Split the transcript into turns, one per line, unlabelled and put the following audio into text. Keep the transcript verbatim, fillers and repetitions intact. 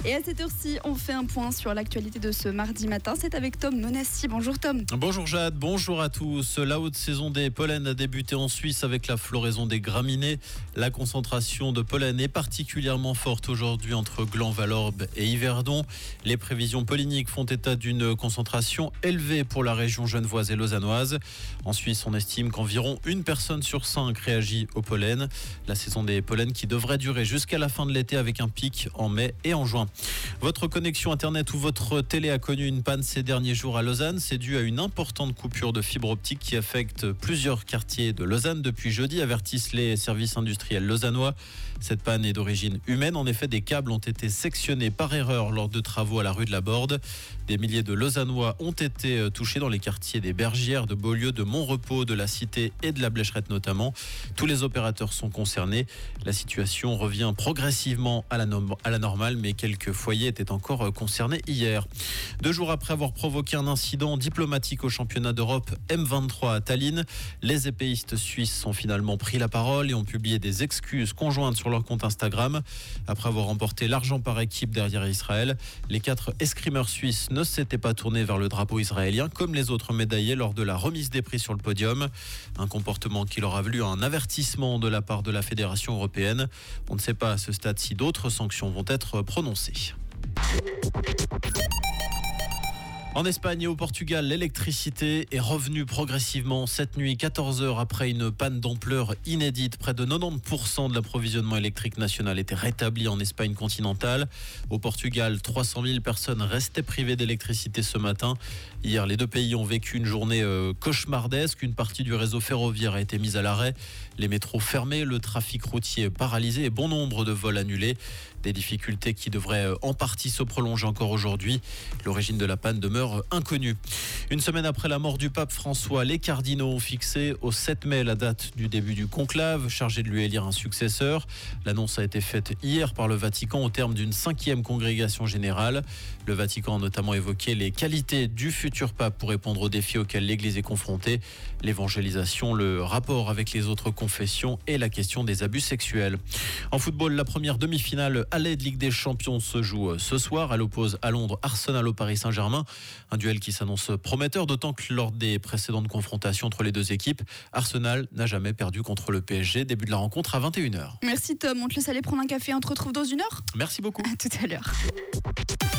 Et à cette heure-ci, on fait un point sur l'actualité de ce mardi matin. C'est avec Tom Monassi. Bonjour Tom.
Bonjour Jade, bonjour à tous. La haute saison des pollens a débuté en Suisse avec la floraison des graminées. La concentration de pollen est particulièrement forte aujourd'hui entre Gland, Valorbe et Yverdon. Les prévisions polliniques font état d'une concentration élevée pour la région genevoise et lausannoise. En Suisse, on estime qu'environ une personne sur cinq réagit au pollen. La saison des pollens qui devrait durer jusqu'à la fin de l'été avec un pic en mai et en juin. Votre connexion Internet ou votre télé a connu une panne ces derniers jours à Lausanne. C'est dû à une importante coupure de fibre optique qui affecte plusieurs quartiers de Lausanne depuis jeudi, avertissent les services industriels lausannois. Cette panne est d'origine humaine. En effet, des câbles ont été sectionnés par erreur lors de travaux à la rue de la Borde. Des milliers de Lausannois ont été touchés dans les quartiers des Bergières, de Beaulieu, de Montrepos, de la Cité et de la Blécherette notamment. Tous les opérateurs sont concernés. La situation revient progressivement à la, no- à la normale, mais quelques foyers étaient encore concernés hier. Deux jours après avoir provoqué un incident diplomatique au championnat d'Europe M vingt-trois à Tallinn, les épéistes suisses ont finalement pris la parole et ont publié des excuses conjointes sur leur compte Instagram. Après avoir remporté l'argent par équipe derrière Israël, les quatre escrimeurs suisses ne s'étaient pas tournés vers le drapeau israélien comme les autres médaillés lors de la remise des prix sur le podium. Un comportement qui leur a valu un avertissement de la part de la Fédération européenne. On ne sait pas à ce stade si d'autres sanctions vont être prononcées. En Espagne et au Portugal, l'électricité est revenue progressivement cette nuit, quatorze heures après une panne d'ampleur inédite. Près de quatre-vingt-dix pour cent de l'approvisionnement électrique national était rétabli en Espagne continentale. Au Portugal, trois cent mille personnes restaient privées d'électricité ce matin. Hier, les deux pays ont vécu une journée euh, cauchemardesque. Une partie du réseau ferroviaire a été mise à l'arrêt. Les métros fermés, le trafic routier paralysé et bon nombre de vols annulés. Des difficultés qui devraient en partie se prolonger encore aujourd'hui. L'origine de la panne demeure inconnue. Une semaine après la mort du pape François, les cardinaux ont fixé au sept mai la date du début du conclave, chargé de lui élire un successeur. L'annonce a été faite hier par le Vatican au terme d'une cinquième congrégation générale. Le Vatican a notamment évoqué les qualités du futur pape pour répondre aux défis auxquels l'Église est confrontée. L'évangélisation, le rapport avec les autres confessions et la question des abus sexuels. En football, la première demi-finale aller de Ligue des Champions se joue ce soir. Elle oppose à Londres Arsenal au Paris Saint-Germain. Un duel qui s'annonce prometteur, d'autant que lors des précédentes confrontations entre les deux équipes, Arsenal n'a jamais perdu contre le P S G. Début de la rencontre à vingt et une heures.
Merci Tom, on te laisse aller prendre un café, on te retrouve dans une heure.
Merci beaucoup.
À tout à l'heure.